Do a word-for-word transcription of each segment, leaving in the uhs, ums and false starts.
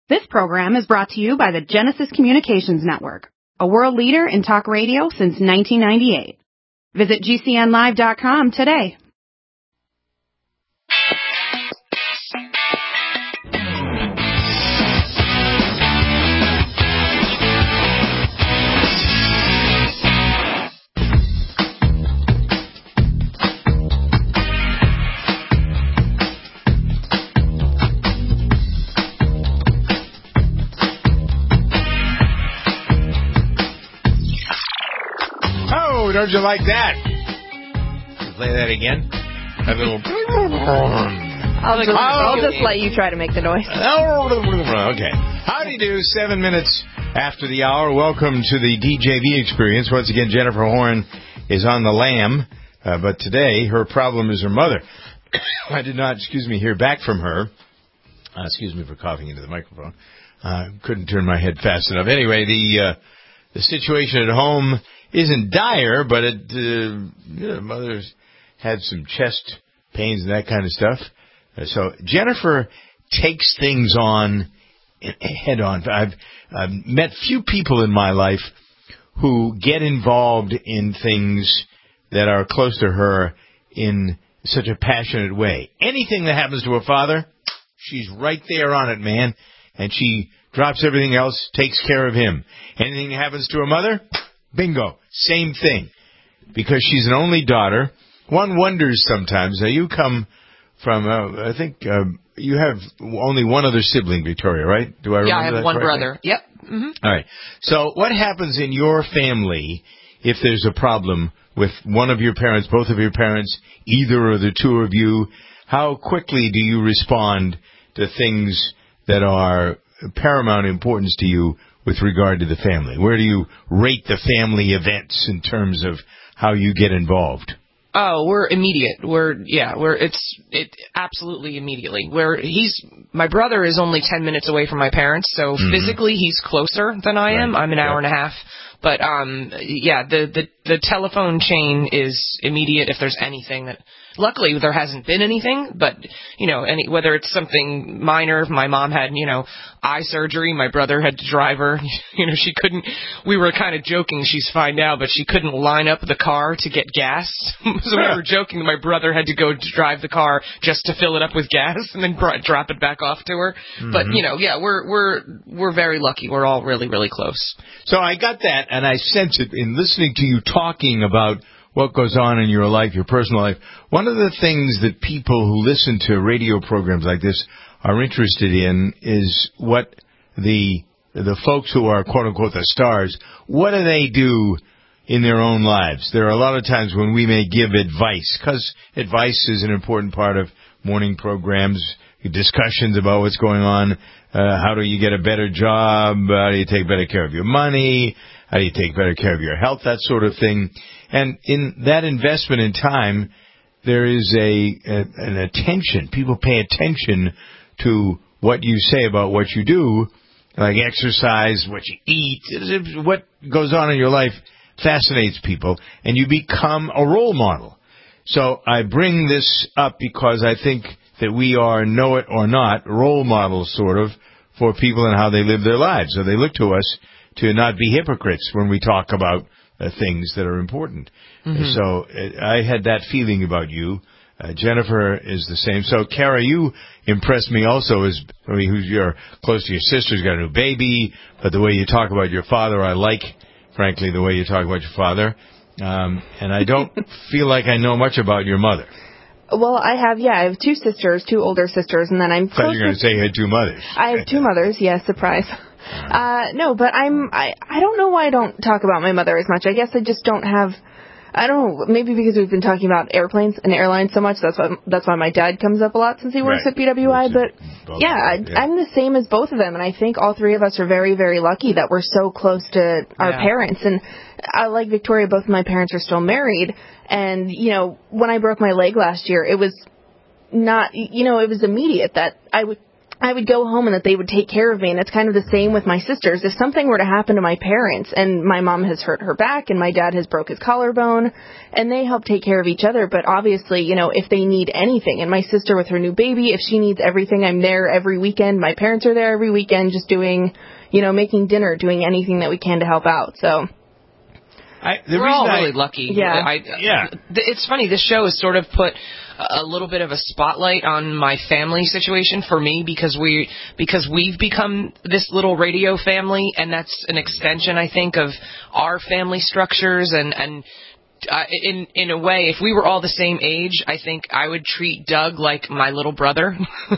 This program is brought to you by the Genesis Communications Network, a world leader in talk radio since nineteen ninety-eight. Visit G C N live dot com today. Don't you like that? Play that again. That little. I'll just, I'll just let you try to make the noise. Okay. How do you do? Seven minutes after the hour. Welcome to the D J V experience. Once again, Jennifer Horn is on the lam, uh, but today her problem is her mother. I did not, excuse me, hear back from her. Uh, excuse me for coughing into the microphone. Uh, couldn't turn my head fast enough. Anyway, the uh, the situation at home isn't dire, but it, uh, you know, mother's had some chest pains and that kind of stuff. Uh, so Jennifer takes things on head on. I've, I've met few people in my life who get involved in things that are close to her in such a passionate way. Anything that happens to her father, she's right there on it, man. And she drops everything else, takes care of him. Anything that happens to her mother, bingo, same thing. Because she's an only daughter, one wonders sometimes. Now, you come from, uh, I think uh, you have only one other sibling, Victoria, right? Do I remember Yeah, I have that one correctly? brother. Yep. Mm-hmm. All right. So what happens in your family if there's a problem with one of your parents, both of your parents, either of the two of you? How quickly do you respond to things that are paramount importance to you with regard to the family? Where do you rate the family events in terms of how you get involved? Oh, we're immediate. We're, yeah, we're, it's, it absolutely immediately. We're, he's, my brother is only ten minutes away from my parents, so mm-hmm. physically he's closer than I am. Right. I'm an hour yeah. and a half. But, um, yeah, the, the, the telephone chain is immediate if there's anything that, luckily there hasn't been anything, but, you know, any, whether it's something minor, my mom had, you know, eye surgery, my brother had to drive her, you know, she couldn't, we were kind of joking, she's fine now, but she couldn't line up the car to get gas, so we were joking my brother had to go to drive the car just to fill it up with gas and then br- drop it back off to her. Mm-hmm. But, you know, yeah, we're, we're, we're very lucky. We're all really, really close. So I got that, and I sense it in listening to you talking about what goes on in your life, your personal life. One of the things that people who listen to radio programs like this are interested in is what the the folks who are, quote-unquote, the stars, what do they do in their own lives? There are a lot of times when we may give advice, because advice is an important part of morning programs, discussions about what's going on. Uh, how do you get a better job? How do you take better care of your money? How do you take better care of your health? That sort of thing. And in that investment in time, there is a, a an attention. People pay attention to what you say about what you do, like exercise, what you eat. What goes on in your life fascinates people, and you become a role model. So I bring this up because I think that we are, know it or not, role models, sort of, for people and how they live their lives. So they look to us to not be hypocrites when we talk about uh, things that are important. Mm-hmm. Uh, so uh, I had that feeling about you. Uh, Jennifer is the same. So, Kara, you impressed me also as, I mean, who's you're close to your sister's got a new baby, but the way you talk about your father, I like, frankly, the way you talk about your father. Um, and I don't feel like I know much about your mother. Well, I have, yeah, I have two sisters, two older sisters, and then I'm close. I thought you were going to say you had two mothers. I have two mothers, yes, yeah, surprise. Uh, no, but I'm, I, I don't know why I don't talk about my mother as much. I guess I just don't have, I don't know, maybe because we've been talking about airplanes and airlines so much, that's why, that's why my dad comes up a lot since he works right. at P W I, but yeah, I, yeah, I'm the same as both of them, and I think all three of us are very, very lucky that we're so close to our yeah. parents, and I, like Victoria, both of my parents are still married, and, you know, when I broke my leg last year, it was not, you know, it was immediate that I would, I would go home and that they would take care of me. And it's kind of the same with my sisters. If something were to happen to my parents, and my mom has hurt her back and my dad has broke his collarbone, and they help take care of each other. But obviously, you know, if they need anything, and my sister with her new baby, if she needs everything, I'm there every weekend. My parents are there every weekend just doing, you know, making dinner, doing anything that we can to help out. So I, the We're all I, really lucky. Yeah. I, yeah. It's funny, this show has sort of put a little bit of a spotlight on my family situation for me because we because we've become this little radio family, and that's an extension, I think, of our family structures. And and uh, in in a way, if we were all the same age, I think I would treat Doug like my little brother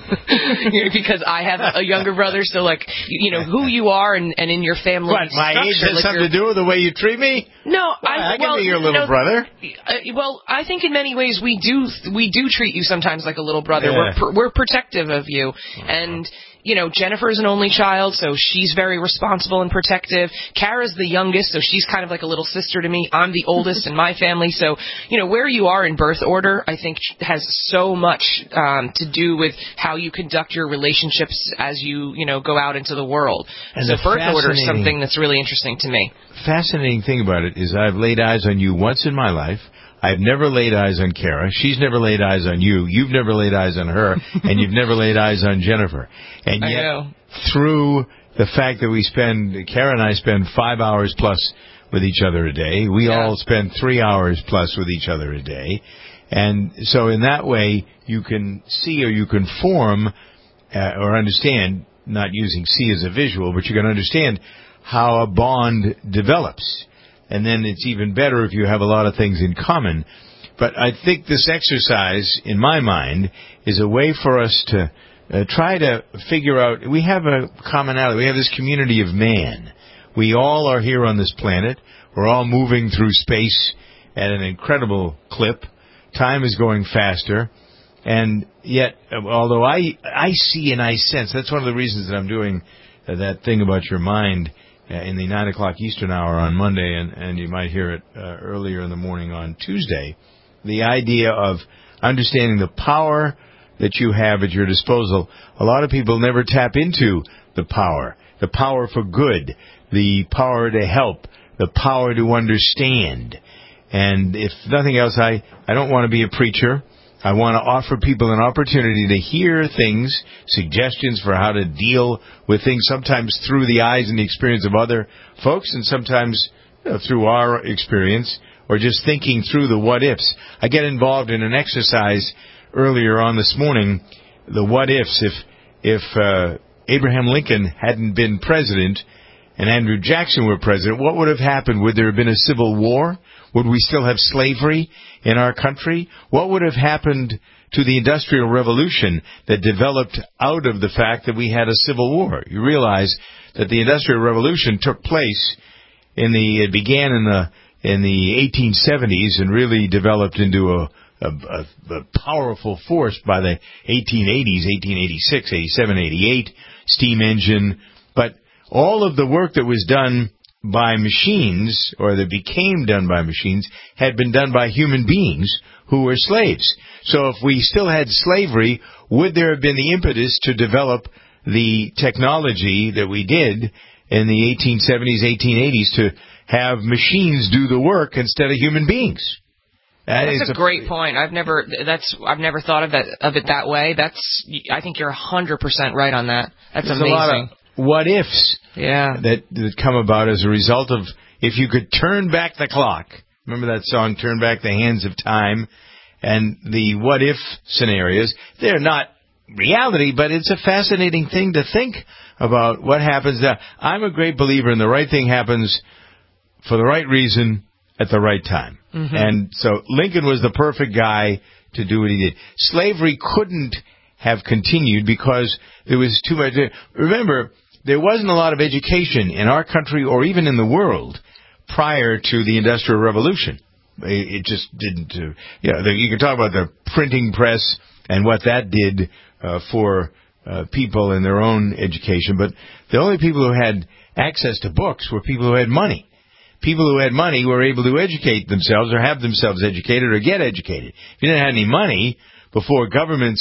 because I have a younger brother. So like you know who you are and, and in your family. What, my age has like something to do with the way you treat me? No, well, I, I can well, be your little no, brother. Uh, well, I think in many ways we do we do treat you sometimes like a little brother. Yeah. We're pr- we're protective of you, and you know Jennifer's an only child, so she's very responsible and protective. Kara's the youngest, so she's kind of like a little sister to me. I'm the oldest in my family, so you know where you are in birth order, I think has so much um, to do with how you conduct your relationships as you you know go out into the world. And so the birth order is fascinating- something that's really interesting to me. Fascinating thing about it is I've laid eyes on you once in my life. I've never laid eyes on Kara. She's never laid eyes on you. You've never laid eyes on her. And you've never laid eyes on Jennifer. And I yet, know. through the fact that we spend, Kara and I spend five hours plus with each other a day, we Yeah. all spend three hours plus with each other a day. And so in that way, you can see or you can form uh, or understand, not using see as a visual, but you can understand how a bond develops. And then it's even better if you have a lot of things in common. But I think this exercise, in my mind, is a way for us to uh, try to figure out, we have a commonality, we have this community of man. We all are here on this planet. We're all moving through space at an incredible clip. Time is going faster. And yet, although I I see and I sense, that's one of the reasons that I'm doing uh, that thing about your mind uh, in the nine o'clock Eastern hour on Monday, and, and you might hear it uh, earlier in the morning on Tuesday, the idea of understanding the power that you have at your disposal. A lot of people never tap into the power, the power for good, the power to help, the power to understand. And if nothing else, I, I don't want to be a preacher. I want to offer people an opportunity to hear things, suggestions for how to deal with things, sometimes through the eyes and the experience of other folks, and sometimes you know, through our experience, or just thinking through the what-ifs. I get involved in an exercise earlier on this morning, the what-ifs. If, if uh, Abraham Lincoln hadn't been president and Andrew Jackson were president, what would have happened? Would there have been a civil war? Would we still have slavery in our country? What would have happened to the Industrial Revolution that developed out of the fact that we had a civil war? You realize that the Industrial Revolution took place in the, it began in the, in the eighteen seventies and really developed into a, a, a, a powerful force by the eighteen eighties, eighteen eighty-six, eighty-seven, eighty-eight, steam engine. But all of the work that was done by machines, or that became done by machines, had been done by human beings who were slaves. So if we still had slavery, would there have been the impetus to develop the technology that we did in the eighteen seventies, eighteen eighties to have machines do the work instead of human beings? That that's is a great point. I've never that's I've never thought of that of it that way. That's I think you're one hundred percent right on that. That's There's amazing. a lot of what ifs yeah. that, that come about as a result of if you could turn back the clock. Remember that song, Turn Back the Hands of Time? And the what if scenarios, they're not reality, but it's a fascinating thing to think about what happens now. I'm a great believer in the right thing happens for the right reason at the right time. Mm-hmm. And so Lincoln was the perfect guy to do what he did. Slavery couldn't have continued because there was too much. Remember, there wasn't a lot of education in our country or even in the world prior to the Industrial Revolution. It just didn't. Uh, you know, you can talk about the printing press and what that did uh, for uh, people in their own education, but the only people who had access to books were people who had money. People who had money were able to educate themselves or have themselves educated or get educated. If you didn't have any money before governments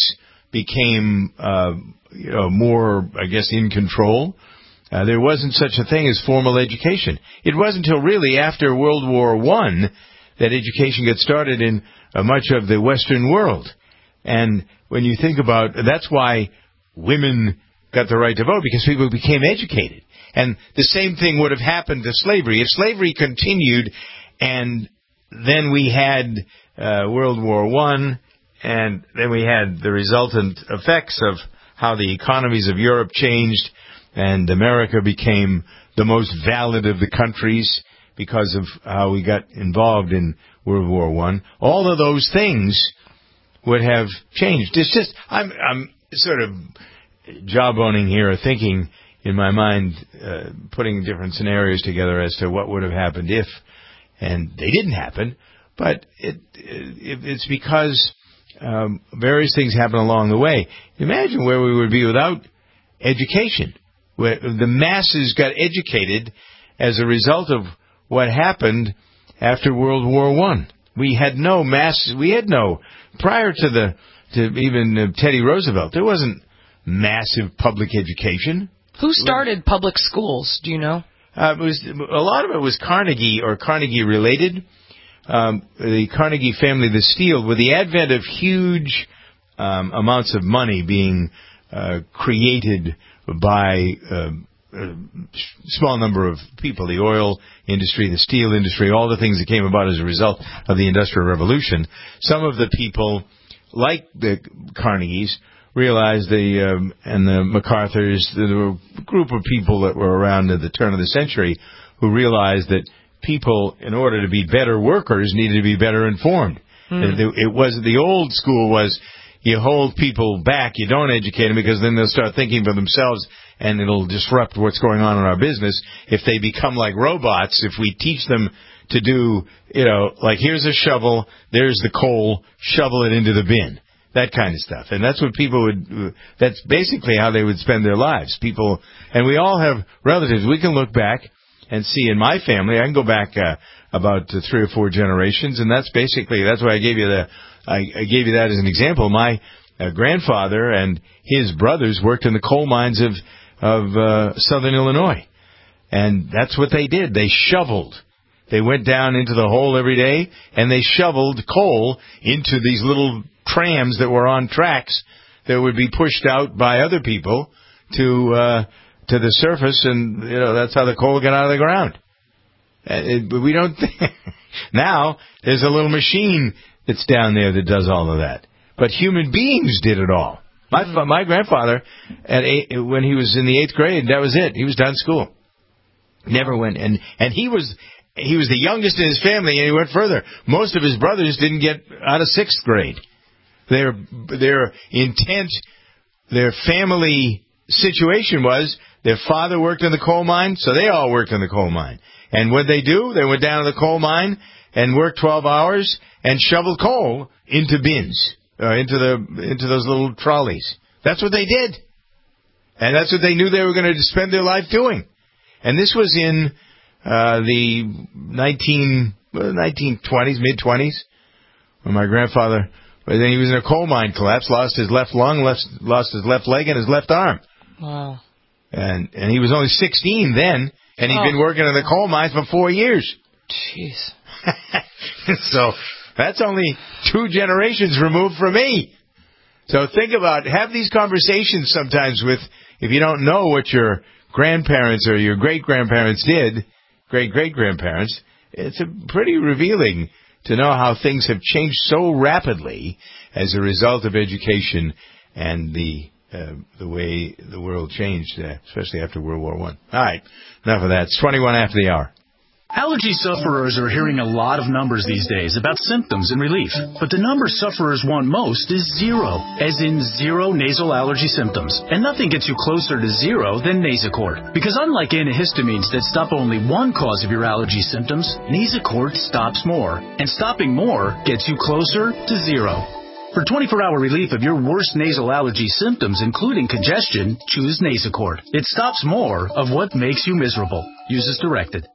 became, uh, you know, more, I guess, in control. Uh, there wasn't such a thing as formal education. It wasn't until really after World War One that education got started in uh, much of the Western world. And when you think about, that's why women got the right to vote, because people became educated. And the same thing would have happened to slavery. If slavery continued and then we had uh, World War One, and then we had the resultant effects of how the economies of Europe changed, and America became the most valid of the countries because of how we got involved in World War One. All of those things would have changed. It's just, I'm, I'm sort of jawboning here, or thinking in my mind, uh, putting different scenarios together as to what would have happened if, and they didn't happen. But it, it it's because um, various things happen along the way. Imagine where we would be without education. Where the masses got educated as a result of what happened after World War One. We had no mass. We had no prior to the to even uh, Teddy Roosevelt. There wasn't massive public education. Who started public schools? Do you know? Uh, it was a lot of it was Carnegie or Carnegie related. Um, the Carnegie family, the Steele, with the advent of huge um, amounts of money being uh, created by uh, a small number of people, the oil industry, the steel industry, all the things that came about as a result of the Industrial Revolution. Some of the people, like the Carnegies, realized the um, and the MacArthurs, there were a group of people that were around at the turn of the century who realized that people, in order to be better workers, needed to be better informed. Mm. It, it was the old school was you hold people back, you don't educate them, because then they'll start thinking for themselves, and it'll disrupt what's going on in our business. If they become like robots, if we teach them to do, you know, like here's a shovel, there's the coal, shovel it into the bin. That kind of stuff. And that's what people would, that's basically how they would spend their lives. People, and we all have relatives. We can look back and see in my family, I can go back uh, about uh, three or four generations, and that's basically, that's why I gave you the, I, I gave you that as an example. My uh, grandfather and his brothers worked in the coal mines of, of uh, southern Illinois. And that's what they did. They shoveled. They went down into the hole every day, and they shoveled coal into these little trams that were on tracks that would be pushed out by other people to uh, to the surface, and you know that's how the coal got out of the ground. It, but we don't think now there's a little machine that's down there that does all of that. But human beings did it all. My mm-hmm. my grandfather, at eight, when he was in the eighth grade, that was it. He was done school. Never went, and and he was. He was the youngest in his family, and he went further. Most of his brothers didn't get out of sixth grade. Their their intent, their family situation was their father worked in the coal mine, so they all worked in the coal mine. And what they do, they went down to the coal mine and worked twelve hours and shoveled coal into bins, uh, into the into those little trolleys. That's what they did, and that's what they knew they were going to spend their life doing. And this was in Uh, the nineteen, nineteen twenties, mid-twenties, when my grandfather, then he was in a coal mine collapse, lost his left lung, left, lost his left leg, and his left arm. Wow. And and he was only sixteen then, and he'd oh. been working in the coal mines for four years. Jeez. So that's only two generations removed from me. So think about, have these conversations sometimes with, if you don't know what your grandparents or your great-grandparents did, great-great-grandparents, it's a pretty revealing to know how things have changed so rapidly as a result of education and the uh, the way the world changed, uh, especially after World War One. All right, enough of that. It's twenty-one after the hour. Allergy sufferers are hearing a lot of numbers these days about symptoms and relief. But the number sufferers want most is zero, as in zero nasal allergy symptoms. And nothing gets you closer to zero than Nasacort. Because unlike antihistamines that stop only one cause of your allergy symptoms, Nasacort stops more. And stopping more gets you closer to zero. For twenty-four hour relief of your worst nasal allergy symptoms, including congestion, choose Nasacort. It stops more of what makes you miserable. Use as directed.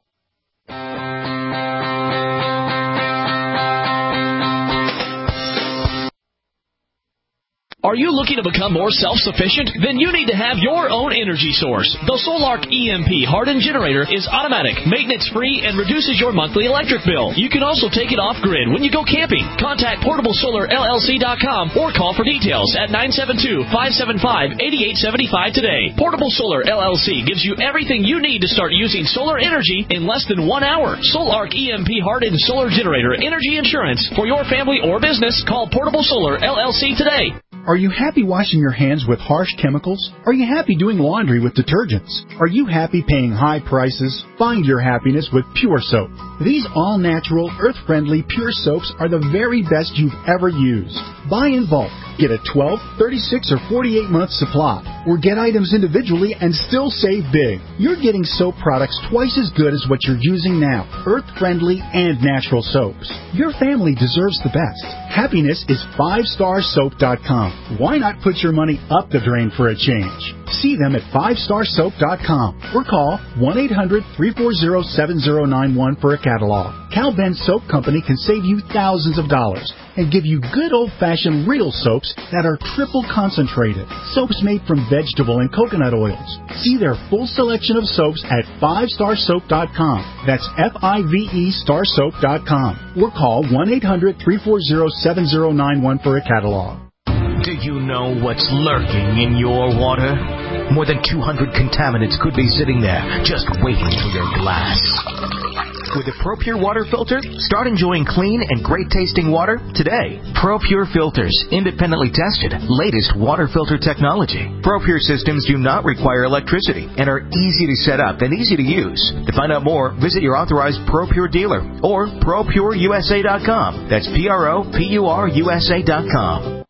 Are you looking to become more self-sufficient? Then you need to have your own energy source. The Solark E M P hardened generator is automatic, maintenance-free, and reduces your monthly electric bill. You can also take it off-grid when you go camping. Contact portable solar L L C dot com or call for details at nine seven two, five seven five, eight eight seven five today. Portable Solar L L C gives you everything you need to start using solar energy in less than one hour. Solark E M P hardened solar generator energy insurance for your family or business. Call Portable Solar L L C today. Are you happy washing your hands with harsh chemicals? Are you happy doing laundry with detergents? Are you happy paying high prices? Find your happiness with Pure Soap. These all-natural, earth-friendly Pure Soaps are the very best you've ever used. Buy in bulk. Get a twelve, thirty-six, or forty-eight month supply. Or get items individually and still save big. You're getting soap products twice as good as what you're using now. Earth-friendly and natural soaps. Your family deserves the best. Happiness is five star soap dot com. Why not put your money up the drain for a change? See them at five star soap dot com or call one eight hundred, three four zero, seven zero nine one for a catalog. Cal Ben Soap Company can save you thousands of dollars and give you good old-fashioned real soaps that are triple concentrated. Soaps made from vegetable and coconut oils. See their full selection of soaps at five star soap dot com. That's F I V E star soap dot com. Or call one eight hundred, three four zero, seven zero nine one for a catalog. Do you know what's lurking in your water? More than two hundred contaminants could be sitting there, just waiting for your glass. With a ProPure water filter, start enjoying clean and great-tasting water today. ProPure filters, independently tested, latest water filter technology. ProPure systems do not require electricity and are easy to set up and easy to use. To find out more, visit your authorized ProPure dealer or pro pure U S A dot com. That's P R O P U R U S A dot com.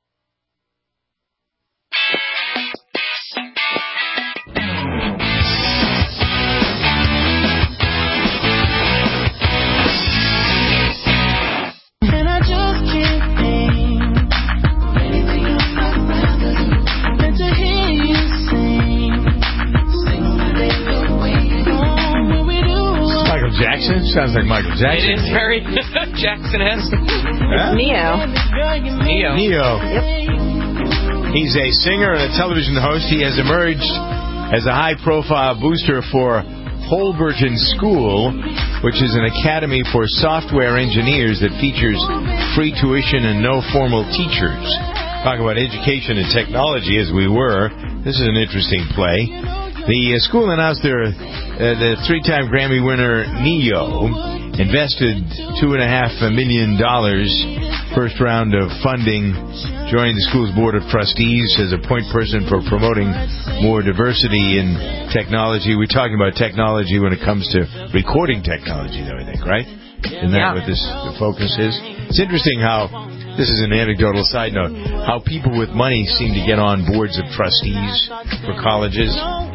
Jackson? Sounds like Michael Jackson. It is very Jackson-esque. Huh? Neo. Neo. Neo. Yep. He's a singer and a television host. He has emerged as a high-profile booster for Holberton School, which is an academy for software engineers that features free tuition and no formal teachers. Talk about education and technology as we were. This is an interesting play. The uh, school announced their uh, the three-time Grammy winner Neo invested two and a half million dollars, first round of funding, joined the school's board of trustees as a point person for promoting more diversity in technology. We're talking about technology when it comes to recording technology, though, I think, right? Isn't that yeah. what this the focus is? It's interesting how, this is an anecdotal side note, how people with money seem to get on boards of trustees for colleges.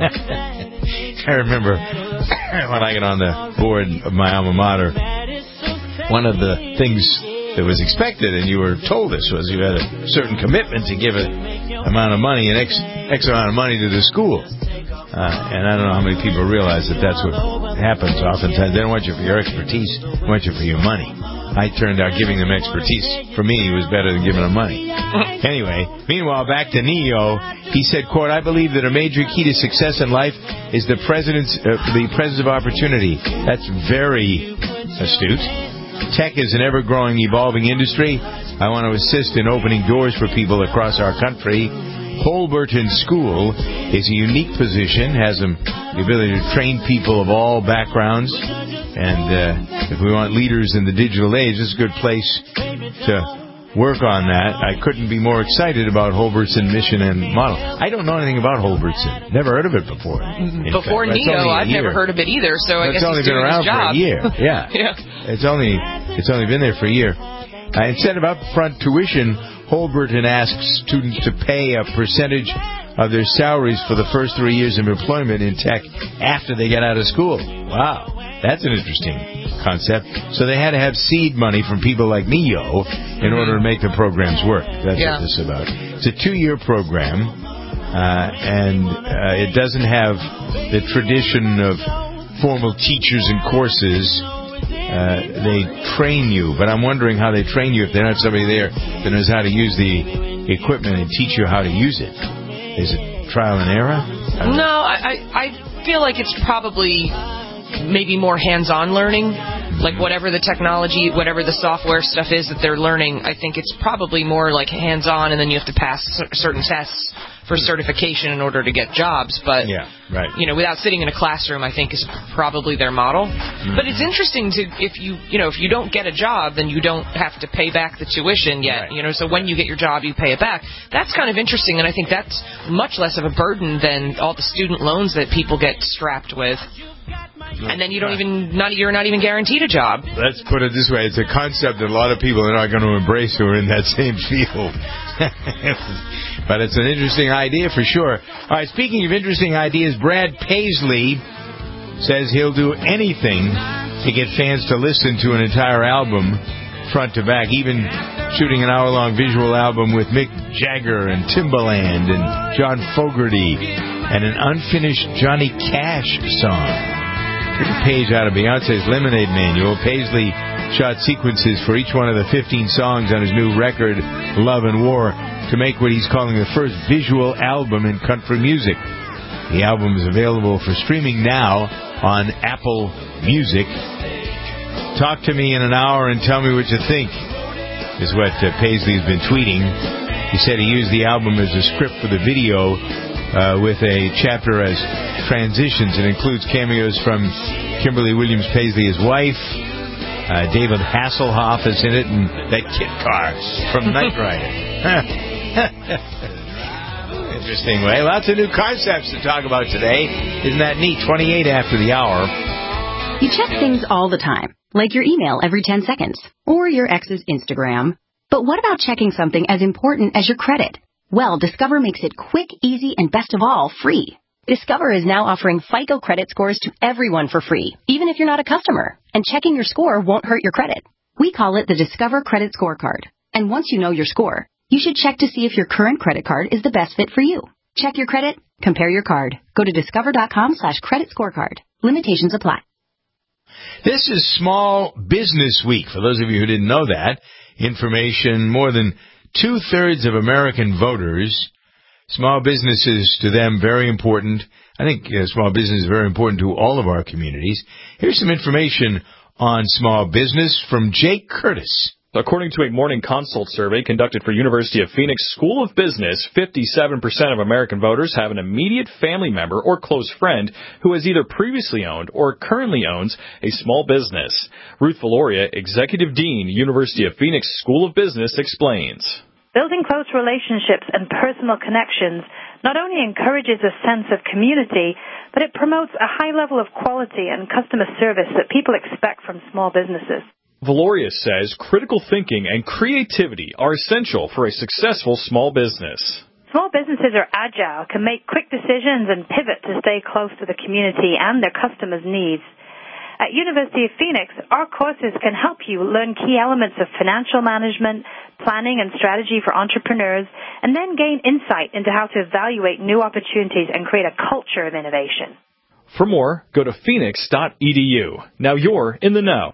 I remember when I got on the board of my alma mater, one of the things that was expected, and you were told this, was you had a certain commitment to give an amount of money, an X, X amount of money to the school. Uh, and I don't know how many people realize that that's what happens oftentimes. They don't want you for your expertise, they want you for your money. I turned out giving them expertise, for me, was better than giving them money. Anyway, meanwhile, back to Neo, he said, quote, "I believe that a major key to success in life is the president's, uh, the presence of opportunity." That's very astute. Tech is an ever-growing, evolving industry. I want to assist in opening doors for people across our country. Holberton School is a unique position, has the ability to train people of all backgrounds. And uh, if we want leaders in the digital age, this is a good place to work on that. I couldn't be more excited about Holberton mission and model. I don't know anything about Holberton. Never heard of it before. Before fact, Neo, I've never heard of it either, so I it's guess only he's been doing around his job. for a year. Yeah. yeah. It's only it's only been there for a year. Uh, instead of upfront tuition, Holberton asks students to pay a percentage of their salaries for the first three years of employment in tech after they get out of school. Wow, that's an interesting concept. So they had to have seed money from people like Neo in order to make the programs work. That's yeah. what this is about. It's a two-year program, uh, and uh, it doesn't have the tradition of formal teachers and courses. Uh, they train you, but I'm wondering how they train you if they don't have somebody there that knows how to use the equipment and teach you how to use it? Is it trial and error? No, I, I, I feel like it's probably maybe more hands-on learning. Like whatever the technology, whatever the software stuff is that they're learning, I think it's probably more like hands-on, and then you have to pass certain tests for certification in order to get jobs. But, yeah, right. you know, without sitting in a classroom, I think is probably their model. Mm-hmm. But it's interesting to, if you, you know, if you don't get a job, then you don't have to pay back the tuition yet. Right. You know, so when you get your job, you pay it back. That's kind of interesting, and I think that's much less of a burden than all the student loans that people get strapped with. And then you don't even, not you're not even guaranteed a job. Let's put it this way. It's a concept that a lot of people are not going to embrace who are in that same field. But it's an interesting idea for sure. All right, speaking of interesting ideas, Brad Paisley says he'll do anything to get fans to listen to an entire album front to back, even shooting an hour-long visual album with Mick Jagger and Timbaland and John Fogerty and an unfinished Johnny Cash song. Here's a page out of Beyonce's Lemonade Manual. Paisley shot sequences for each one of the fifteen songs on his new record, Love and War, to make what he's calling the first visual album in country music. The album is available for streaming now on Apple Music. Talk to me in an hour and tell me what you think, is what uh, Paisley's been tweeting. He said he used the album as a script for the video, Uh, with a chapter as transitions. It includes cameos from Kimberly Williams Paisley, his wife. Uh, David Hasselhoff is in it, and that kit car from Knight Rider. Interesting way. Lots of new concepts to talk about today. Isn't that neat? twenty-eight after the hour. You check things all the time, like your email every ten seconds, or your ex's Instagram. But what about checking something as important as your credit? Well, Discover makes it quick, easy, and best of all, free. Discover is now offering FICO credit scores to everyone for free, even if you're not a customer. And checking your score won't hurt your credit. We call it the Discover Credit Scorecard. And once you know your score, you should check to see if your current credit card is the best fit for you. Check your credit, compare your card. Go to discover.com slash credit scorecard. Limitations apply. This is Small Business Week. For those of you who didn't know that, information more than two-thirds of American voters, small businesses to them very important. I think uh, small business is very important to all of our communities. Here's some information on small business from Jake Curtis. According to a Morning Consult survey conducted for University of Phoenix School of Business, fifty-seven percent of American voters have an immediate family member or close friend who has either previously owned or currently owns a small business. Ruth Valoria, Executive Dean, University of Phoenix School of Business, explains. Building close relationships and personal connections not only encourages a sense of community, but it promotes a high level of quality and customer service that people expect from small businesses. Valoria says critical thinking and creativity are essential for a successful small business. Small businesses are agile, can make quick decisions and pivot to stay close to the community and their customers' needs. At University of Phoenix, our courses can help you learn key elements of financial management, planning and strategy for entrepreneurs, and then gain insight into how to evaluate new opportunities and create a culture of innovation. For more, go to phoenix dot e d u. Now you're in the know.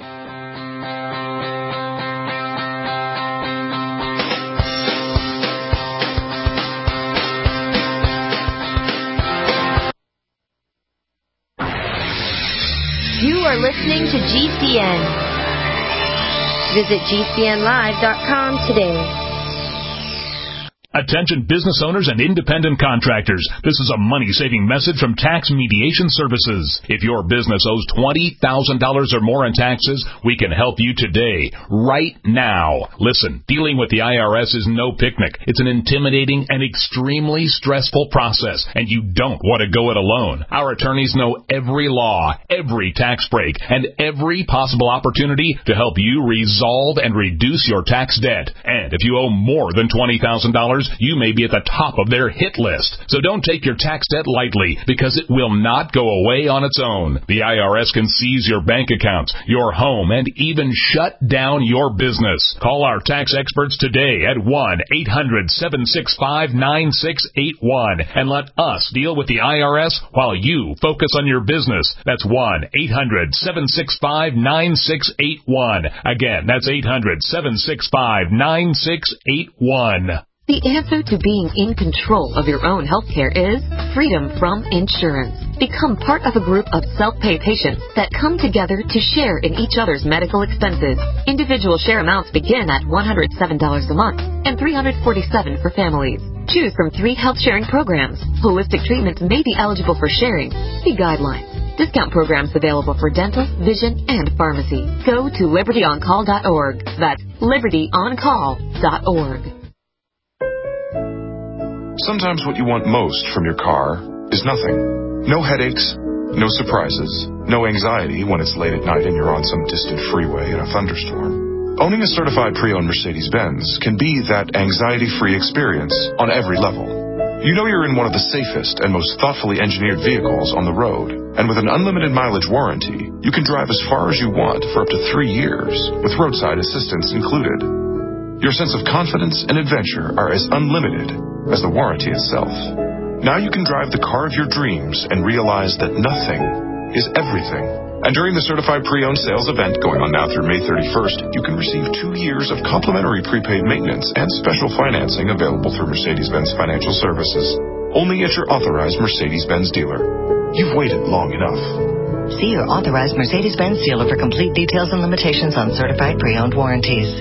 You are listening to G C N. Visit G C N live dot com today. Attention business owners and independent contractors. This is a money-saving message from Tax Mediation Services. If your business owes twenty thousand dollars or more in taxes, we can help you today, right now. Listen, dealing with the I R S is no picnic. It's an intimidating and extremely stressful process, and you don't want to go it alone. Our attorneys know every law, every tax break, and every possible opportunity to help you resolve and reduce your tax debt. And if you owe more than twenty thousand dollars, you may be at the top of their hit list. So don't take your tax debt lightly, because it will not go away on its own. The I R S can seize your bank accounts, your home, and even shut down your business. Call our tax experts today at one eight hundred seven six five nine six eight one and let us deal with the I R S while you focus on your business. That's one eight hundred seven six five nine six eight one. Again, that's eight hundred seven six five nine six eight one. The answer to being in control of your own healthcare is freedom from insurance. Become part of a group of self-pay patients that come together to share in each other's medical expenses. Individual share amounts begin at one hundred seven dollars a month and three hundred forty-seven dollars for families. Choose from three health-sharing programs. Holistic treatments may be eligible for sharing. See guidelines. Discount programs available for dental, vision, and pharmacy. Go to liberty on call dot org. That's liberty on call dot org. Sometimes what you want most from your car is nothing. No headaches, no surprises, no anxiety when it's late at night and you're on some distant freeway in a thunderstorm. Owning a certified pre-owned Mercedes-Benz can be that anxiety-free experience on every level. You know you're in one of the safest and most thoughtfully engineered vehicles on the road, and with an unlimited mileage warranty, you can drive as far as you want for up to three years, with roadside assistance included. Your sense of confidence and adventure are as unlimited as the warranty itself. Now you can drive the car of your dreams and realize that nothing is everything. And during the Certified Pre-Owned Sales event going on now through May thirty-first, you can receive two years of complimentary prepaid maintenance and special financing available through Mercedes-Benz Financial Services. Only at your authorized Mercedes-Benz dealer. You've waited long enough. See your authorized Mercedes-Benz dealer for complete details and limitations on certified pre-owned warranties.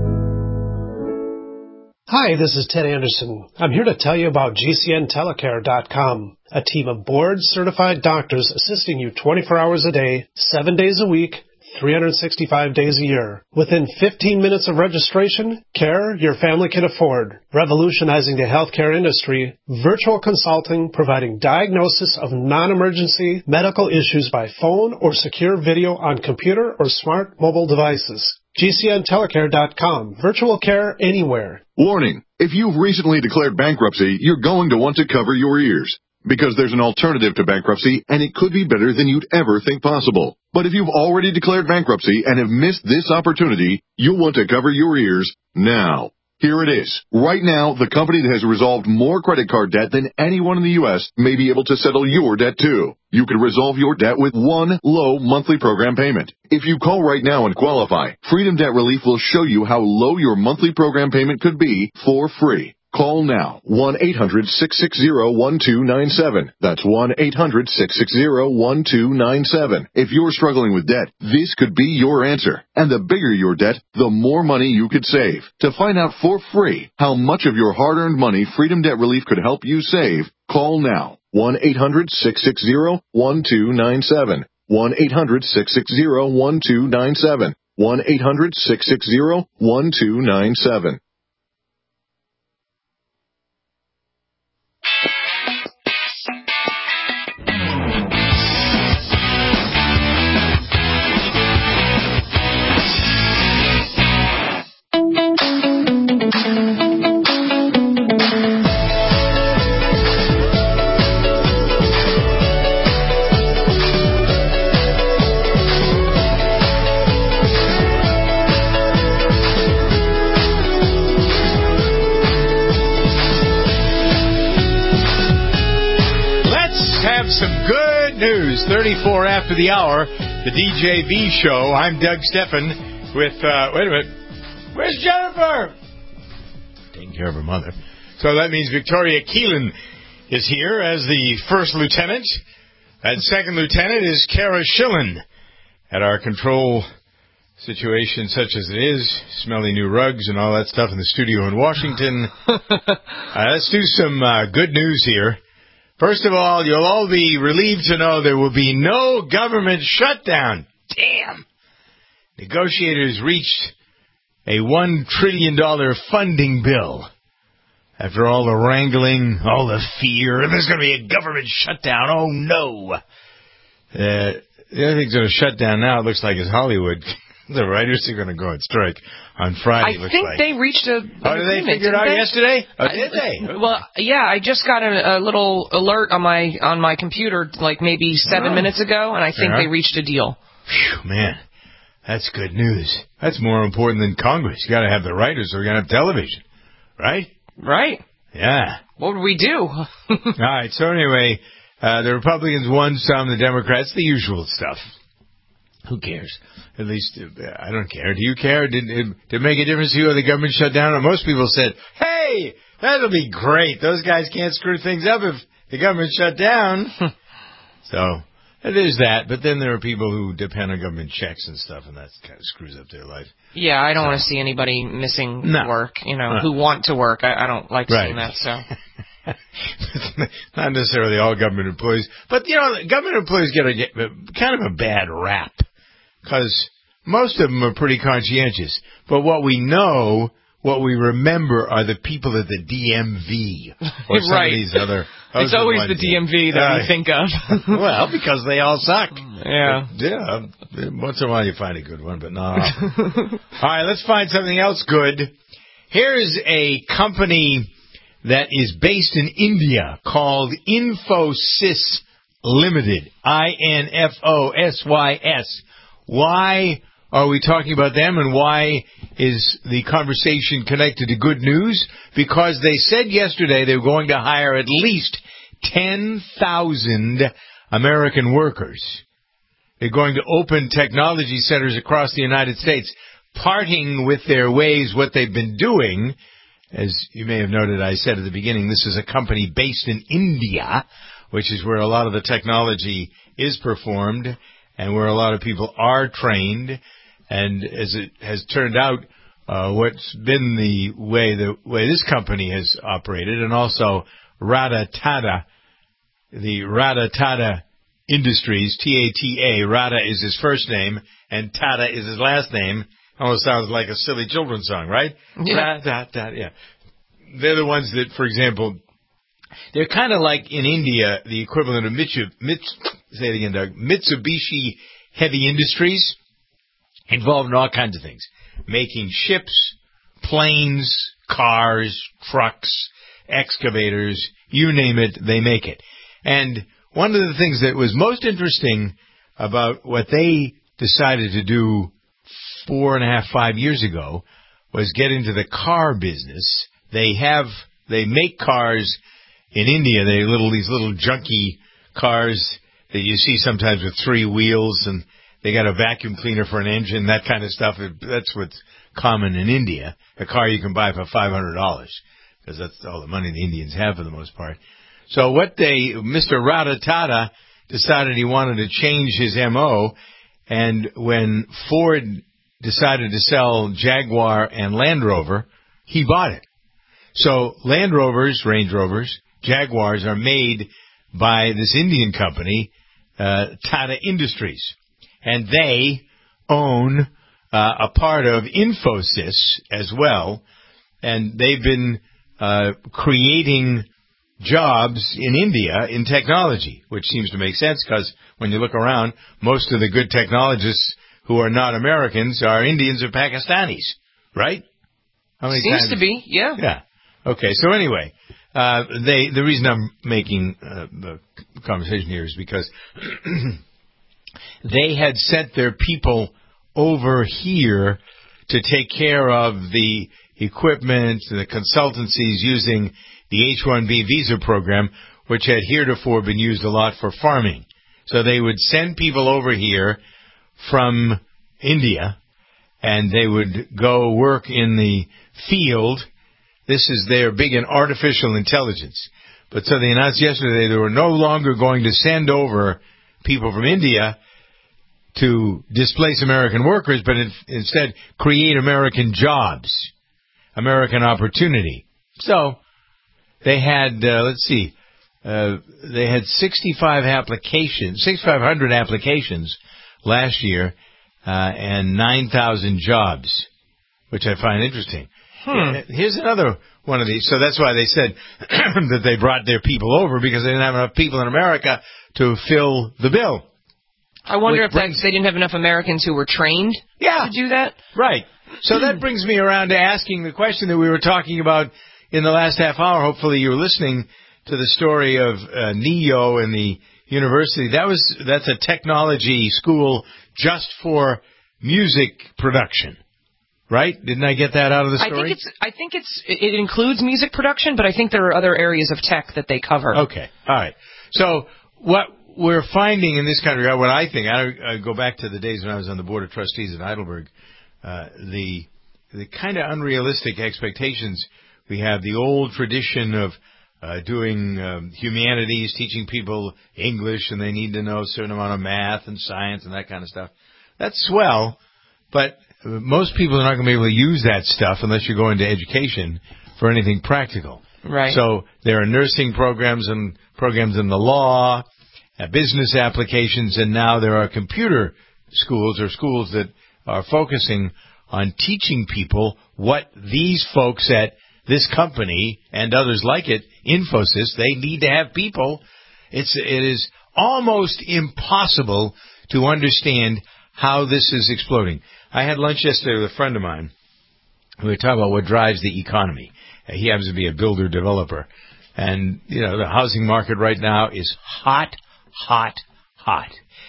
Hi, this is Ted Anderson. I'm here to tell you about G C N telecare dot com, a team of board-certified doctors assisting you twenty-four hours a day, seven days a week, three hundred sixty-five days a year. Within fifteen minutes of registration, care your family can afford. Revolutionizing the healthcare industry, virtual consulting providing diagnosis of non-emergency medical issues by phone or secure video on computer or smart mobile devices. G C N telecare dot com. Virtual care anywhere. Warning. If you've recently declared bankruptcy, you're going to want to cover your ears. Because there's an alternative to bankruptcy, and it could be better than you'd ever think possible. But if you've already declared bankruptcy and have missed this opportunity, you'll want to cover your ears now. Here it is. Right now, the company that has resolved more credit card debt than anyone in the U S may be able to settle your debt too. You can resolve your debt with one low monthly program payment. If you call right now and qualify, Freedom Debt Relief will show you how low your monthly program payment could be for free. Call now, one eight hundred six six zero one two nine seven. That's one eight hundred six six zero one two nine seven. If you're struggling with debt, this could be your answer. And the bigger your debt, the more money you could save. To find out for free how much of your hard-earned money Freedom Debt Relief could help you save, call now, one eight hundred six six zero one two nine seven. one eight hundred six six zero one two nine seven. one eight hundred six six zero one two nine seven. Some good news. thirty-four after the hour, the D J V show. I'm Doug Steffen with, uh, wait a minute, where's Jennifer? Taking care of her mother. So that means Victoria Keelan is here as the first lieutenant. And second lieutenant is Kara Schillen at our control situation, such as it is. Smelly new rugs and all that stuff in the studio in Washington. uh, let's do some uh, good news here. First of all, you'll all be relieved to know there will be no government shutdown. Damn! Negotiators reached a one trillion dollars funding bill. After all the wrangling, all the fear, there's going to be a government shutdown. Oh, no. Uh, the other thing's going to shut down now, it looks like, is Hollywood. The writers are going to go on strike on Friday. I think like. they reached a. Oh, did they figure it out they? yesterday? Oh, did they? Well, yeah, I just got a, a little alert on my on my computer, like maybe seven oh. minutes ago, and I think yeah. they reached a deal. Phew, man, that's good news. That's more important than Congress. You got to have the writers, or you're going to have television, right? Right. Yeah. What would we do? All right. So anyway, uh, the Republicans won some, the Democrats, the usual stuff. Who cares? At least, uh, I don't care. Do you care? Did, did, did it make a difference to you when the government shut down? Or most people said, hey, Hey, that'll be great. Those guys can't screw things up if the government shut down. So it is that. But then there are people who depend on government checks and stuff, and that kind of screws up their life. Yeah, I don't so. want to see anybody missing No. work, you know, No. who want to work. I, I don't like Right. seeing that, so. Not necessarily all government employees. But, you know, government employees get a, kind of a bad rap. Because most of them are pretty conscientious. But what we know, what we remember are the people at the D M V. Or some Right. of these other... It's always the D M V that uh, we think of. Well, because they all suck. Yeah. But, yeah. Once in a while you find a good one, but not often. All right, let's find something else good. Here's a company that is based in India called Infosys Limited. I N F O S Y S. Why are we talking about them, and why is the conversation connected to good news? Because they said yesterday they were going to hire at least ten thousand American workers. They're going to open technology centers across the United States, parting with their ways, what they've been doing. As you may have noted, I said at the beginning, this is a company based in India, which is where a lot of the technology is performed and where a lot of people are trained. And as it has turned out, uh, what's been the way the way this company has operated, and also Rata Tata, the Rata Tata Industries, T A T A, Rata is his first name, and Tata is his last name. Almost sounds like a silly children's song, right? Yeah. Rata Tata, yeah. They're the ones that, for example, they're kind of like in India, the equivalent of Mitsu, Mits, say it again, Doug, Mitsubishi Heavy Industries, involved in all kinds of things. Making ships, planes, cars, trucks, excavators, you name it, they make it. And one of the things that was most interesting about what they decided to do four and a half, five years ago was get into the car business. They have, they make cars in India. They little, these little junky cars that you see sometimes with three wheels, and they got a vacuum cleaner for an engine, that kind of stuff. That's what's common in India. A car you can buy for five hundred dollars, because that's all the money the Indians have for the most part. So what they, Mister Rata Tata decided he wanted to change his M O, and when Ford decided to sell Jaguar and Land Rover, he bought it. So Land Rovers, Range Rovers, Jaguars are made by this Indian company, uh, Tata Industries. And they own uh, a part of Infosys as well. And they've been uh, creating jobs in India in technology, which seems to make sense because when you look around, most of the good technologists who are not Americans are Indians or Pakistanis, right? How many Seems times? to be, yeah. Yeah. Okay, so anyway, uh, they the reason I'm making uh, the conversation here is because they had sent their people over here to take care of the equipment, the consultancies using the H one B visa program, which had heretofore been used a lot for farming. So they would send people over here from India, and they would go work in the field. This is, they're big in artificial intelligence. But so they announced yesterday they were no longer going to send over people from India to displace American workers, but in, instead create American jobs, American opportunity. So they had, uh, let's see, uh, they had sixty-five applications, sixty-five hundred applications last year, uh, and nine thousand jobs, which I find interesting. Hmm. Here's another one of these. So that's why they said that they brought their people over, because they didn't have enough people in America to fill the bill. I wonder Which if brings- that's, they didn't have enough Americans who were trained Yeah. to do that. Right. So that brings me around to asking the question that we were talking about in the last half hour. Hopefully you were listening to the story of uh, Neo and the university. That was that's a technology school just for music production. Right? Didn't I get that out of the story? I think it's. I think it's. It includes music production, but I think there are other areas of tech that they cover. Okay. All right. So what we're finding in this country, what I think, I, I go back to the days when I was on the board of trustees at Heidelberg. Uh, the the kind of unrealistic expectations We have the old tradition of uh, doing um, humanities, teaching people English, and they need to know a certain amount of math and science and that kind of stuff. That's swell, but most people are not going to be able to use that stuff unless you're going to education for anything practical. Right. So there are nursing programs and programs in the law, uh, business applications, and now there are computer schools or schools that are focusing on teaching people what these folks at this company and others like it, Infosys, they need to have people. It's, it is almost impossible to understand how this is exploding. I had lunch yesterday with a friend of mine. We were talking about what drives the economy. Uh, he happens to be a builder developer. And, you know, the housing market right now is hot, hot, hot.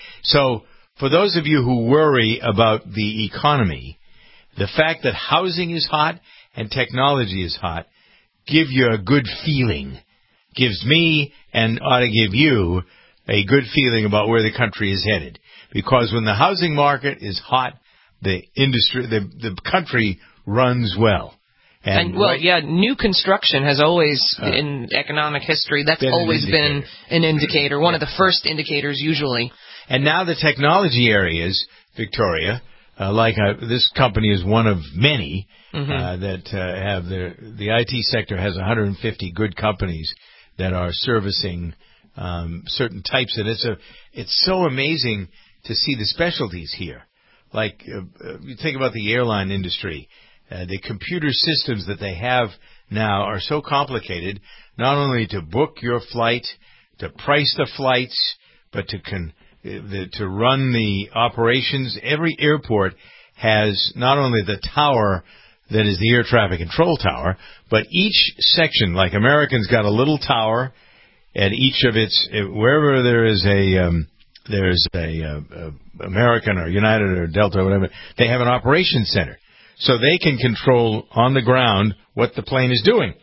So for those of you who worry about the economy, the fact that housing is hot and technology is hot give you a good feeling. Gives me and ought to give you a good feeling about where the country is headed. Because when the housing market is hot, the industry, the the country runs well. And, and well, right, yeah, new construction has always, uh, in economic history, that's been always an been an indicator, one yeah. of the first indicators usually. And now the technology areas, Victoria, uh, like uh, this company is one of many mm-hmm. uh, that uh, have their, the I T sector has one hundred fifty good companies that are servicing um, certain types. And it's a, it's so amazing to see the specialties here. Like, uh, you think about the airline industry. Uh, the computer systems that they have now are so complicated, not only to book your flight, to price the flights, but to con- the, to run the operations. Every airport has not only the tower that is the air traffic control tower, but each section, like American's got a little tower at each of its, wherever there is a, um, there's a, uh, uh, American or United or Delta or whatever, they have an operations center. So they can control on the ground what the plane is doing.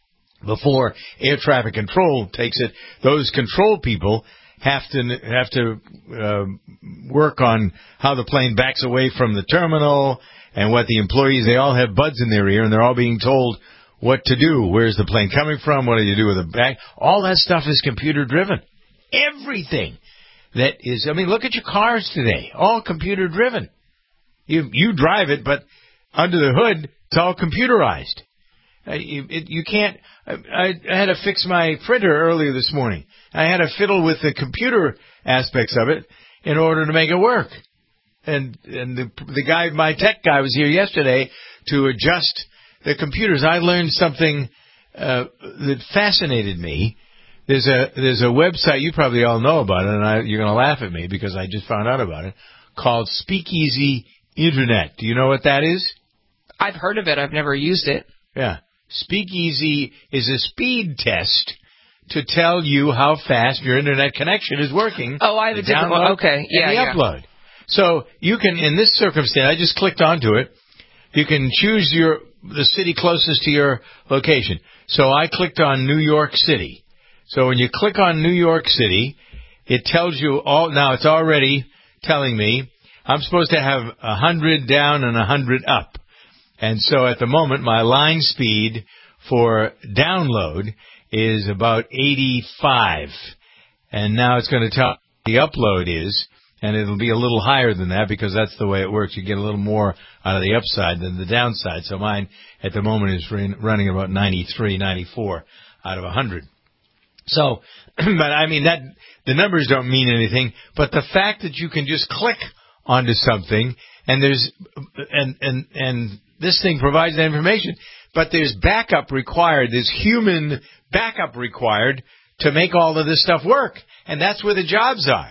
Before air traffic control takes it, those control people have to have to uh, work on how the plane backs away from the terminal and what the employees, they all have buds in their ear and they're all being told what to do. Where's the plane coming from? What do you do with the bag? All that stuff is computer driven. Everything that is, I mean, look at your cars today. All computer driven. You, you drive it, but under the hood, it's all computerized. Uh, you, it, you can't. I, I had to fix my printer earlier this morning. I had to fiddle with the computer aspects of it in order to make it work. And and the the guy, my tech guy, was here yesterday to adjust the computers. I learned something uh, that fascinated me. There's a there's a website you probably all know about it, and I, you're going to laugh at me because I just found out about it, called Speakeasy Internet. Do you know what that is? I've heard of it. I've never used it. Yeah. Speakeasy is a speed test to tell you how fast your internet connection is working. Oh, I have a different one. Okay. Yeah, and the yeah. upload. So you can, in this circumstance, I just clicked onto it. You can choose your the city closest to your location. So I clicked on New York City. So when you click on New York City, it tells you all. Now it's already telling me I'm supposed to have one hundred down and one hundred up. And so at the moment, my line speed for download is about eighty-five. And now it's going to tell the upload is, and it'll be a little higher than that because that's the way it works. You get a little more out of the upside than the downside. So mine at the moment is running about ninety-three, ninety-four out of one hundred. So, but I mean, that the numbers don't mean anything, but the fact that you can just click onto something and there's, and, and, and this thing provides that information, but there's backup required, there's human backup required to make all of this stuff work. And that's where the jobs are.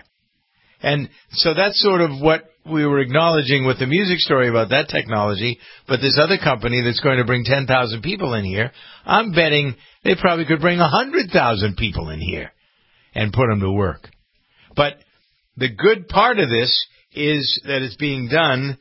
And so that's sort of what we were acknowledging with the music story about that technology. But this other company that's going to bring ten thousand people in here, I'm betting they probably could bring one hundred thousand people in here and put them to work. But the good part of this is that it's being done,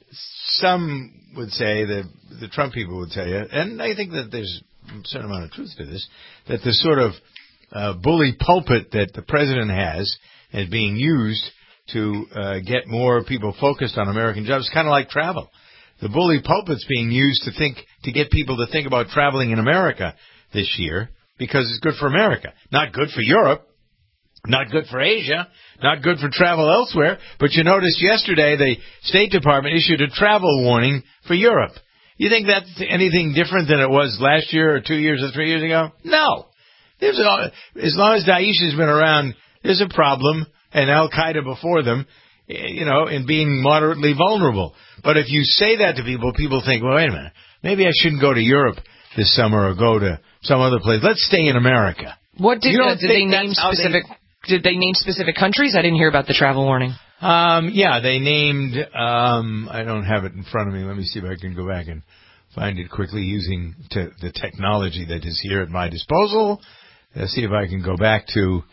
some would say, the, the Trump people would tell you, and I think that there's a certain amount of truth to this, that the sort of uh, bully pulpit that the president has is being used to uh, get more people focused on American jobs, kind of like travel. the bully pulpit's being used to think to get people to think about traveling in America this year because it's good for America. Not good for Europe. Not good for Asia. Not good for travel elsewhere. But you noticed yesterday the State Department issued a travel warning for Europe. You think that's anything different than it was last year or two years or three years ago? No. There's a, as long as Daesh has been around, there's a problem, and Al-Qaeda before them, you know, in being moderately vulnerable. But if you say that to people, people think, well, wait a minute, maybe I shouldn't go to Europe this summer or go to some other place. Let's stay in America. What did, you uh, did they name specific? They... Did they name specific countries? I didn't hear about the travel warning. Um, yeah, they named. Um, I don't have it in front of me. Let me see if I can go back and find it quickly using te- the technology that is here at my disposal. Let's see if I can go back to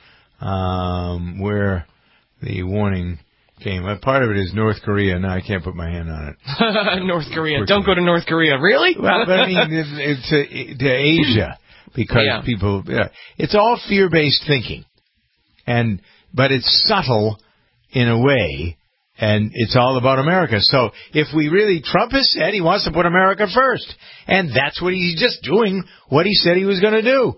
um, where the warning came. Uh, part of it is North Korea. Now I can't put my hand on it. North Korea. Quickly. Don't go to North Korea. Really? Well, but I mean, it's, it's uh, to Asia because yeah. people. Yeah, it's all fear-based thinking, and but it's subtle in a way, and it's all about America. So if we really, Trump has said he wants to put America first, and that's what he's just doing. What he said he was going to do.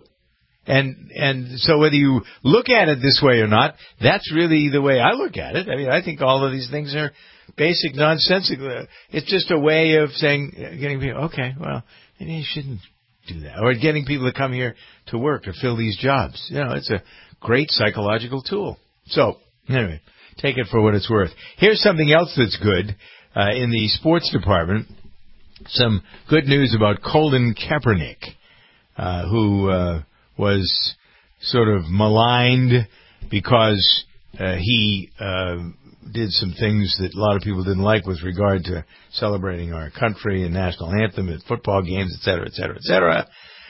And and so whether you look at it this way or not, that's really the way I look at it. I mean, I think all of these things are basic nonsensical. It's just a way of saying, getting people, okay, well, maybe I shouldn't do that. Or getting people to come here to work, to fill these jobs. You know, it's a great psychological tool. So, anyway, take it for what it's worth. Here's something else that's good uh, in the sports department. Some good news about Colin Kaepernick, uh, who... Uh, was sort of maligned because uh, he uh, did some things that a lot of people didn't like with regard to celebrating our country and national anthem at football games, et cetera, et cetera, et cetera.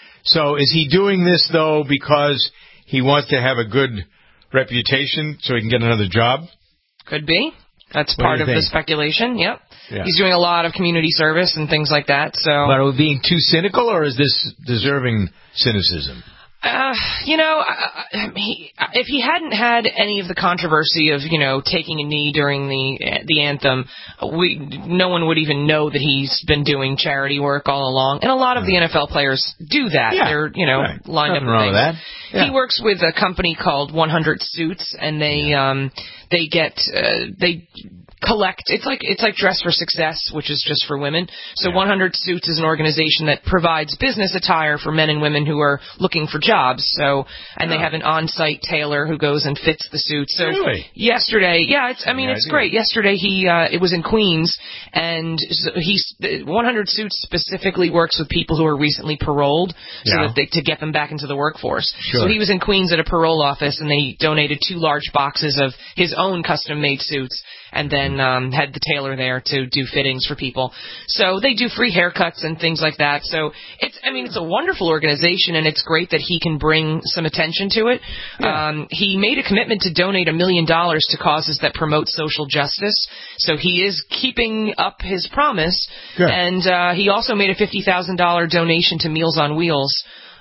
So is he doing this, though, because he wants to have a good reputation so he can get another job? Could be. That's part of think? the speculation, yep. Yeah. He's doing a lot of community service and things like that. So, but are we being too cynical, or is this deserving cynicism? Uh, you know, uh, he, if he hadn't had any of the controversy of, you know, taking a knee during the the anthem, we no one would even know that he's been doing charity work all along. And a lot of right. the N F L players do that. Yeah. They're, you know, right. lined Nothing up wrong with that. Yeah. He works with a company called one hundred Suits, and they yeah. um they get uh, they. collect, it's like it's like Dress for Success, which is just for women. So yeah. one hundred Suits is an organization that provides business attire for men and women who are looking for jobs. So, and oh. they have an on-site tailor who goes and fits the suits. So really? yesterday, yeah, it's I mean yeah, it's I great. Yesterday he uh, it was in Queens, and he's one hundred Suits specifically works with people who are recently paroled, so yeah. that they to get them back into the workforce. Sure. So he was in Queens at a parole office, and they donated two large boxes of his own custom-made suits. And then um, had the tailor there to do fittings for people. So they do free haircuts and things like that. So it's, I mean, it's a wonderful organization, and it's great that he can bring some attention to it. Yeah. Um, he made a commitment to donate a million dollars to causes that promote social justice. So he is keeping up his promise. Good. And uh, he also made a fifty thousand dollars donation to Meals on Wheels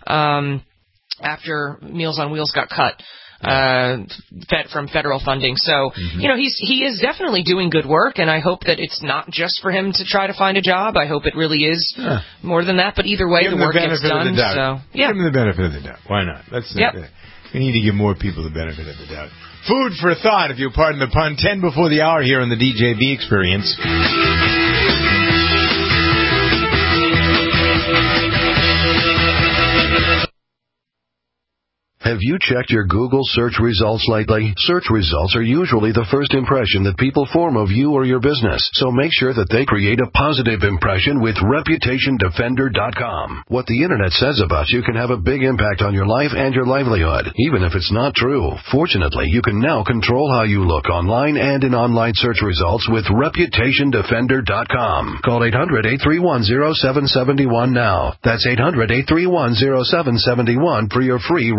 um, after Meals on Wheels got cut. Uh, fed from federal funding. So, mm-hmm. you know, he's he is definitely doing good work, and I hope that it's not just for him to try to find a job. I hope it really is yeah. more than that. But either way, give the work the gets done. So, yeah. Give him the benefit of the doubt. Why not? That's yep. uh, we need to give more people the benefit of the doubt. Food for thought, if you'll pardon the pun. Ten before the hour here on the D J B Experience. Have you checked your Google search results lately? Search results are usually the first impression that people form of you or your business, so make sure that they create a positive impression with Reputation Defender dot com. What the Internet says about you can have a big impact on your life and your livelihood, even if it's not true. Fortunately, you can now control how you look online and in online search results with Reputation Defender dot com. Call eight hundred, eight three one, zero seven seven one now. That's eight hundred, eight three one, zero seven seven one for your free Reputation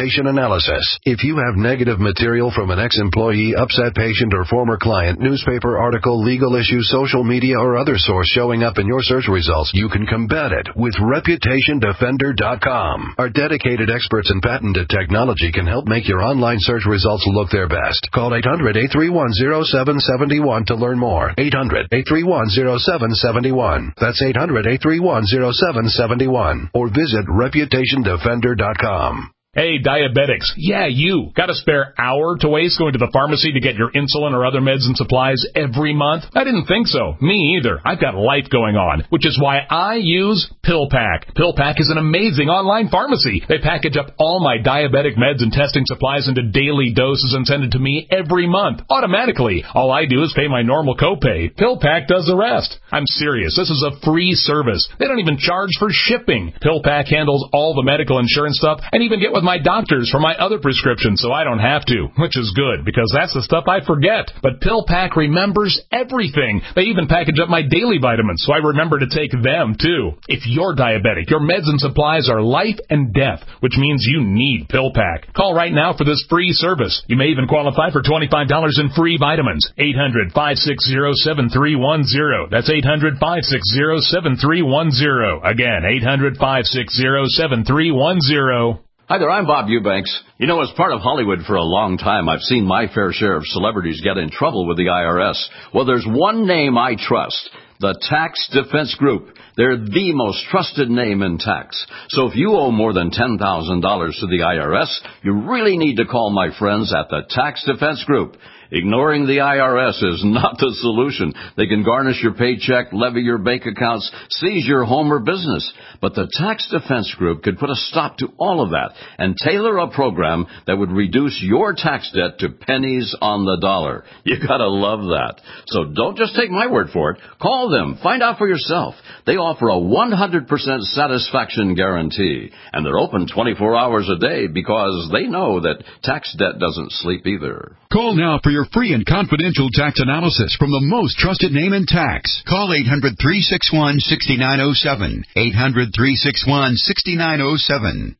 Reputation Analysis. If you have negative material from an ex-employee, upset patient, or former client, newspaper article, legal issue, social media, or other source showing up in your search results, you can combat it with Reputation Defender dot com. Our dedicated experts in patented technology can help make your online search results look their best. Call eight hundred, eight three one, zero seven seven one to learn more. eight hundred, eight three one, zero seven seven one. That's eight hundred, eight three one, zero seven seven one. Or visit Reputation Defender dot com. Hey, diabetics. Yeah, you. Got a spare hour to waste going to the pharmacy to get your insulin or other meds and supplies every month? I didn't think so. Me either. I've got life going on, which is why I use PillPack. PillPack is an amazing online pharmacy. They package up all my diabetic meds and testing supplies into daily doses and send it to me every month, automatically. All I do is pay my normal copay. PillPack does the rest. I'm serious. This is a free service. They don't even charge for shipping. PillPack handles all the medical insurance stuff and even get with my doctors for my other prescriptions, so I don't have to, which is good, because that's the stuff I forget. But PillPack remembers everything. They even package up my daily vitamins, so I remember to take them, too. If you're diabetic, your meds and supplies are life and death, which means you need PillPack. Call right now for this free service. You may even qualify for twenty-five dollars in free vitamins. eight hundred, five six zero, seven three one zero. That's eight hundred, five six zero, seven three one zero. Again, eight hundred, five six zero, seven three one zero. Hi there, I'm Bob Eubanks. You know, as part of Hollywood for a long time, I've seen my fair share of celebrities get in trouble with the I R S. Well, there's one name I trust, the Tax Defense Group. They're the most trusted name in tax. So if you owe more than ten thousand dollars to the I R S, you really need to call my friends at the Tax Defense Group. Ignoring the I R S is not the solution. They can garnish your paycheck, levy your bank accounts, seize your home or business. But the Tax Defense Group could put a stop to all of that and tailor a program that would reduce your tax debt to pennies on the dollar. You gotta love that. So don't just take my word for it. Call them. Find out for yourself. They offer a one hundred percent satisfaction guarantee. And they're open twenty-four hours a day because they know that tax debt doesn't sleep either. Call now for your free and confidential tax analysis from the most trusted name in tax. Call eight hundred, three six one, six nine zero seven. eight hundred, three six one, six nine zero seven.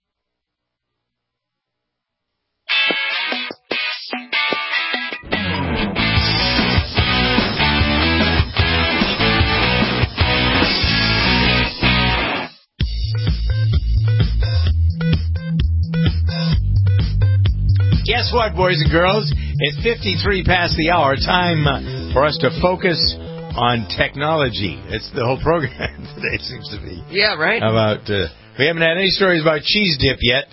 Guess what, boys and girls? It's fifty-three past the hour. Time for us to focus on technology. It's the whole program today, seems to be. Yeah, right. About uh, we haven't had any stories about cheese dip yet.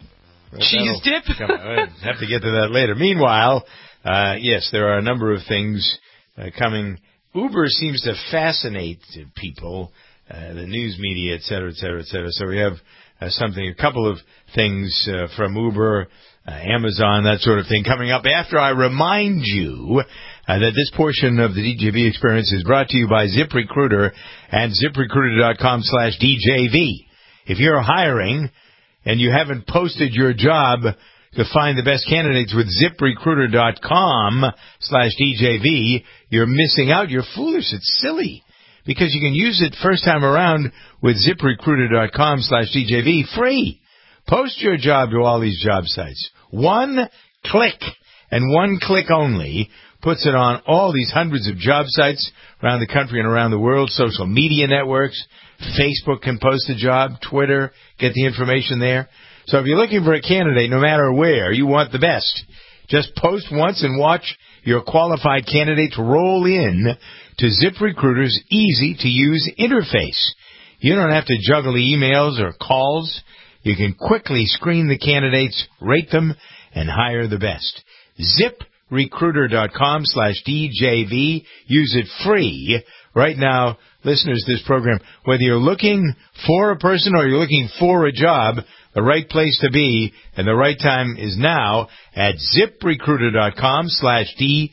Cheese dip? Come on, we'll have to get to that later. Meanwhile, uh, yes, there are a number of things uh, coming. Uber seems to fascinate people, uh, the news media, et cetera, et cetera, et cetera. So we have uh, something, a couple of things uh, from Uber, Uh, Amazon, that sort of thing, coming up after I remind you uh, that this portion of the D J V experience is brought to you by ZipRecruiter and ZipRecruiter.com slash DJV. If you're hiring and you haven't posted your job to find the best candidates with ZipRecruiter.com slash DJV, you're missing out. You're foolish. It's silly. Because you can use it first time around with ZipRecruiter.com slash DJV free. Post your job to all these job sites. One click, and one click only, puts it on all these hundreds of job sites around the country and around the world, social media networks. Facebook can post a job, Twitter, get the information there. So if you're looking for a candidate, no matter where, you want the best. Just post once and watch your qualified candidates roll in to ZipRecruiter's easy-to-use interface. You don't have to juggle emails or calls. You can quickly screen the candidates, rate them, and hire the best. ZipRecruiter.com slash DJV. Use it free. Right now, listeners to this program, whether you're looking for a person or you're looking for a job, the right place to be and the right time is now at ZipRecruiter.com slash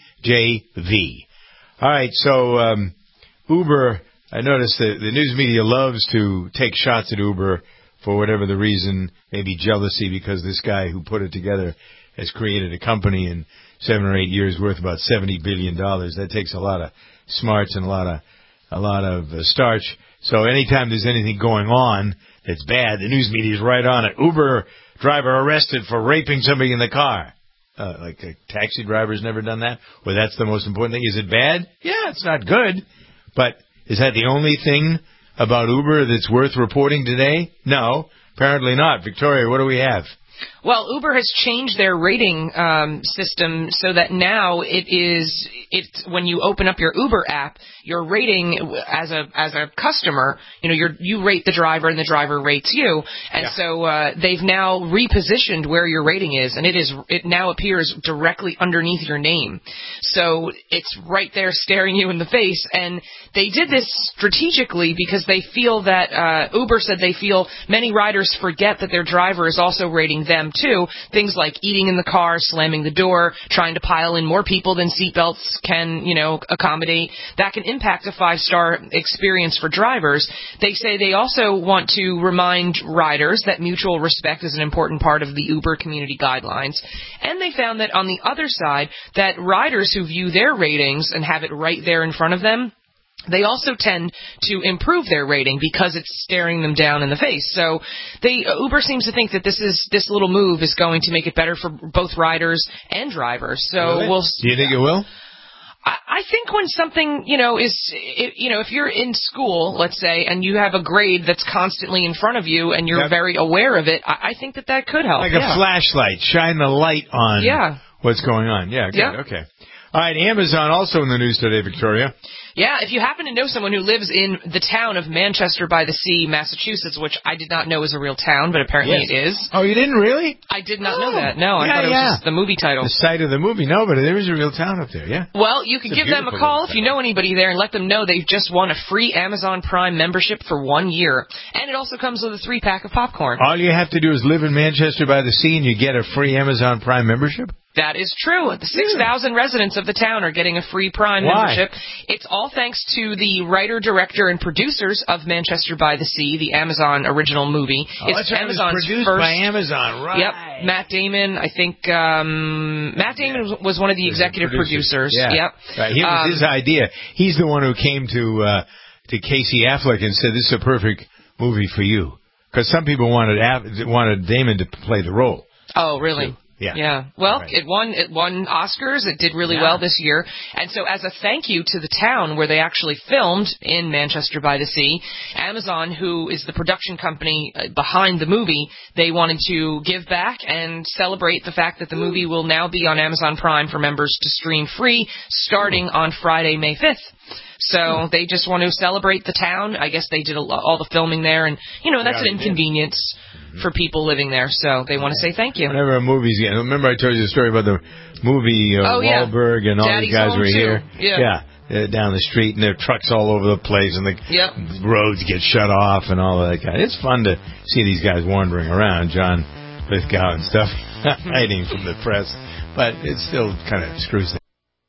DJV. All right, so um, Uber, I noticed that the news media loves to take shots at Uber for whatever the reason, maybe jealousy because this guy who put it together has created a company in seven or eight years worth about seventy billion dollars. That takes a lot of smarts and a lot of a lot of uh, starch. So anytime there's anything going on that's bad, the news media is right on it. Uber driver arrested for raping somebody in the car. Uh, like a taxi driver's never done that? Well, that's the most important thing. Is it bad? Yeah, it's not good. But is that the only thing about Uber that's worth reporting today? No, apparently not. Victoria, what do we have? Well, Uber has changed their rating um, system so that now it is it's when you open up your Uber app, your rating as a as a customer, you know, you're, you rate the driver and the driver rates you, and yeah. so uh, they've now repositioned where your rating is, and it is it now appears directly underneath your name, so it's right there staring you in the face. And they did this strategically because they feel that uh, Uber said they feel many riders forget that their driver is also rating them too. Things like eating in the car, slamming the door, trying to pile in more people than seatbelts can, you know, accommodate. That can impact a five-star experience for drivers. They say they also want to remind riders that mutual respect is an important part of the Uber community guidelines. And they found that on the other side, that riders who view their ratings and have it right there in front of them, they also tend to improve their rating because it's staring them down in the face. So they, uh, Uber seems to think that this is this little move is going to make it better for both riders and drivers. So will we'll. Do you think it will? I, I think when something, you know, is, it, you know, if you're in school, let's say, and you have a grade that's constantly in front of you and you're yep. very aware of it, I, I think that that could help. Like yeah. a flashlight, shine the light on yeah. what's going on. Yeah, good. Yeah. Okay. All right, Amazon also in the news today, Victoria. Yeah, if you happen to know someone who lives in the town of Manchester by the Sea, Massachusetts, which I did not know was a real town, but apparently yes. it is. Oh, you didn't really? I did not oh. know that. No, I yeah, thought it was yeah. just the movie title. The site of the movie. No, but there is a real town up there, yeah. Well, you could give them a call if you know anybody there and let them know they've just won a free Amazon Prime membership for one year. And it also comes with a three-pack of popcorn. All you have to do is live in Manchester by the Sea and you get a free Amazon Prime membership? That is true. The six thousand yeah. residents of the town are getting a free Prime Why? membership. It's all thanks to the writer, director, and producers of Manchester by the Sea, the Amazon original movie. Oh, it's that's right. Amazon's It was produced first. by Amazon, right? Yep. Matt Damon, I think. Um, Matt Damon yeah. was one of the executive producer. producers. Yeah. Yep. Right. It was um, his idea. He's the one who came to uh, to Casey Affleck and said, "This is a perfect movie for you," because some people wanted Aff- wanted Damon to play the role. Oh, really? So, Yeah. Yeah. Well, right. it won it won Oscars. It did really yeah. well this year. And so as a thank you to the town where they actually filmed in Manchester by the Sea, Amazon, who is the production company behind the movie, they wanted to give back and celebrate the fact that the movie will now be on Amazon Prime for members to stream free starting on Friday, May fifth. So they just want to celebrate the town. I guess they did a, all the filming there, and, you know, that's yeah, an inconvenience mm-hmm. for people living there. So they want to say thank you. Whenever a movie's getting, remember I told you the story about the movie uh, oh, yeah. Wahlberg and all Daddy's these guys Home were too. here? Yeah. yeah. Uh, down the street, and there are trucks all over the place, and the yep. roads get shut off and all of that kind. It's fun to see these guys wandering around, John Lithgow and stuff, hiding from the press, but it still kind of screws things.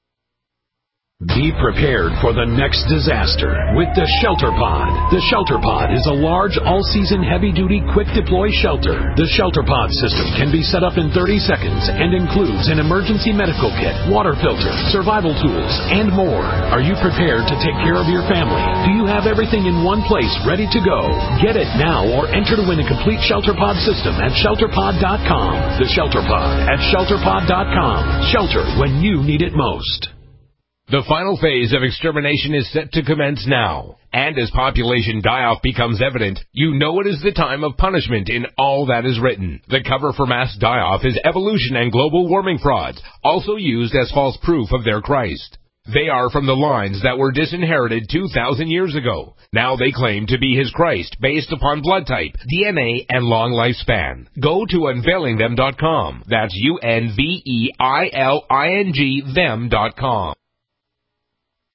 Be prepared for the next disaster with the Shelter Pod. The Shelter Pod is a large, all-season, heavy-duty, quick-deploy shelter. The Shelter Pod system can be set up in thirty seconds and includes an emergency medical kit, water filter, survival tools, and more. Are you prepared to take care of your family? Do you have everything in one place ready to go? Get it now or enter to win a complete Shelter Pod system at shelter pod dot com. The Shelter Pod at shelter pod dot com. Shelter when you need it most. The final phase of extermination is set to commence now. And as population die-off becomes evident, you know it is the time of punishment in all that is written. The cover for mass die-off is evolution and global warming frauds, also used as false proof of their Christ. They are from the lines that were disinherited two thousand years ago. Now they claim to be his Christ based upon blood type, D N A, and long lifespan. Go to unveiling them dot com. That's U N V E I L I N G them dot com.